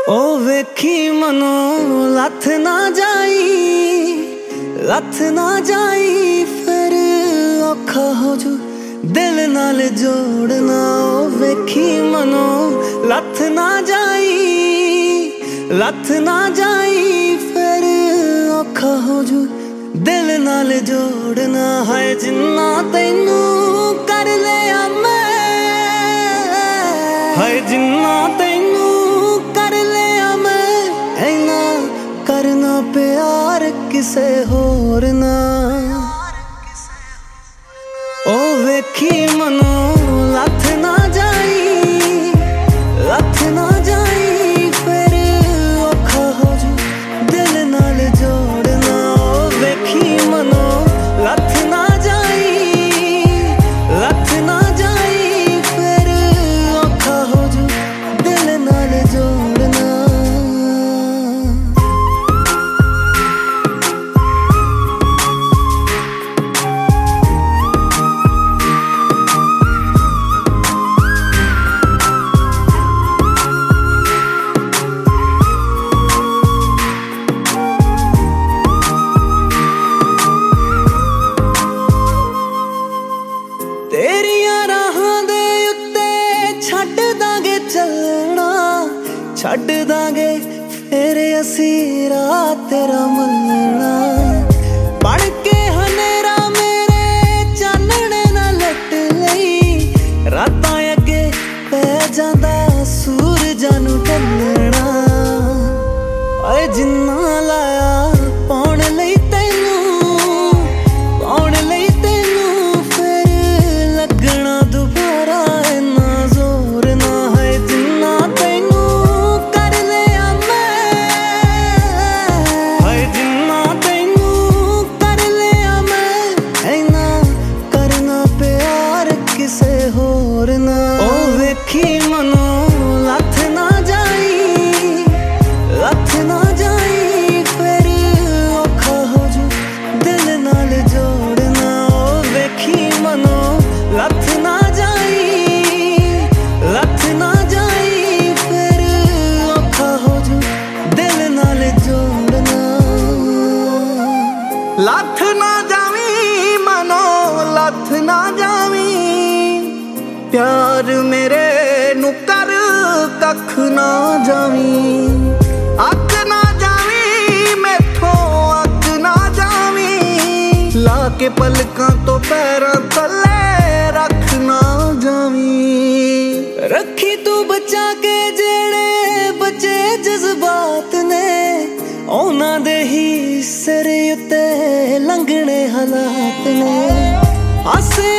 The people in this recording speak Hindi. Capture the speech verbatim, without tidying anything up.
ओ वेखी मनो लथ ना जाई लथ ना जाई फिर औखा हो जू दिल नाल जोड़ना। ओ वेखी मनो लथ ना जाई लथ ना जाई फिर औखा हो जू दिल नाल जोड़ना। है जिन्ना तैनू कर लिया मैं है जिन्ना तैनू कर लिया मैं ऐना करना प्यार किसे होर ना। ओ वेखी मनो लथ ना जाई लथ ना जाई फिर औखा हो जू दिल नाल जोड़ना। ओ वेखी मनो लथ ना जाई लथ ना जाई फिर औखा हो जू दिल नाल जोड़ना। तेरियां राहां दे उत्ते छड्ड दांगे चलना छड्ड दांगे फिर असी रात तेरा मलना। बन के हनेरा मेरे चानने ना लट लई रातां अगे पै जांदा सूरजां नूं ढलना। ओए जिन्ना लाया पाउण लई तैनूं पाउण लई तैनूं फिर लगना दुबारा इन्ना जोर ना। है जिन्ना तैनू कर लिया मैं है जिन्ना तैनू कर लिया मैं ऐना करना प्यार किसे होर ना। ओ वेखी मनो लथ ना जाई लथ ना जाई फिर औखा हो जू दिल नाल जोड़ना। ओ वेखी मनो लथ ना जाई लथ ना जाई फिर औखा हो जू दिल नाल जोड़ना। लथ ना जावी मनो लथ ना जावी प्यार मेरे नू कर कख ना जावी। अक ना जावी मैथों अक ना जावी ला के पलकां तो पैरां थल्ले रख ना जावी। रखी तू बचा के जेड़े बचे जज्बात ने उन्हां दे ही सिर उत्ते लंघने हालात ने। हस